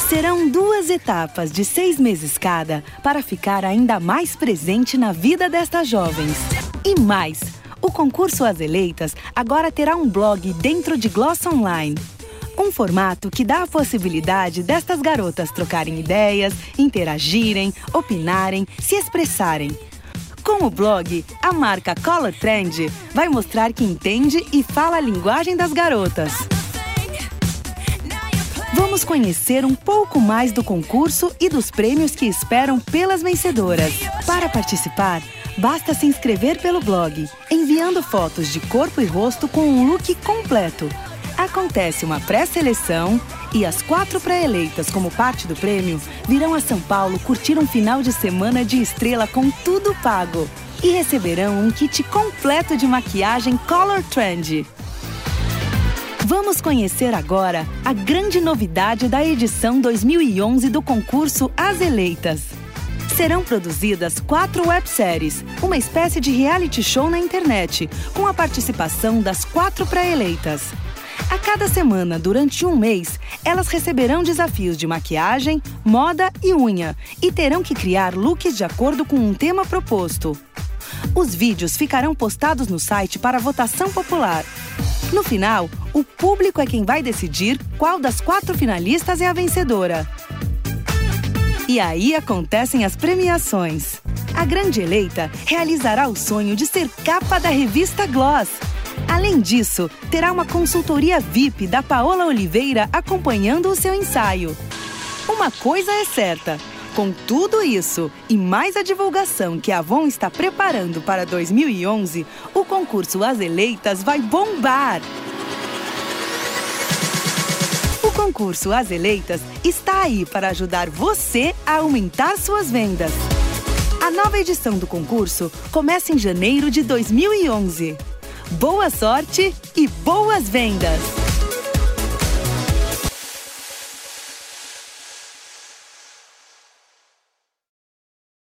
Serão 2 etapas de 6 meses cada para ficar ainda mais presente na vida destas jovens. E mais, o concurso As Eleitas agora terá um blog dentro de Gloss Online. Um formato que dá a possibilidade destas garotas trocarem ideias, interagirem, opinarem, se expressarem. Com o blog, a marca Color Trend vai mostrar que entende e fala a linguagem das garotas. Vamos conhecer um pouco mais do concurso e dos prêmios que esperam pelas vencedoras. Para participar, basta se inscrever pelo blog, enviando fotos de corpo e rosto com um look completo. Acontece uma pré-seleção e as 4 pré-eleitas como parte do prêmio virão a São Paulo curtir um final de semana de estrela com tudo pago. E receberão um kit completo de maquiagem Color Trend. Vamos conhecer agora a grande novidade da edição 2011 do concurso As Eleitas. Serão produzidas 4 webséries, uma espécie de reality show na internet, com a participação das 4 pré-eleitas. A cada semana, durante um mês, elas receberão desafios de maquiagem, moda e unha e terão que criar looks de acordo com um tema proposto. Os vídeos ficarão postados no site para votação popular. No final, o público é quem vai decidir qual das 4 finalistas é a vencedora. E aí acontecem as premiações. A grande eleita realizará o sonho de ser capa da revista Gloss. Além disso, terá uma consultoria VIP da Paola Oliveira acompanhando o seu ensaio. Uma coisa é certa, com tudo isso e mais a divulgação que a Avon está preparando para 2011, o concurso As Eleitas vai bombar! O concurso As Eleitas está aí para ajudar você a aumentar suas vendas. A nova edição do concurso começa em janeiro de 2011. Boa sorte e boas vendas!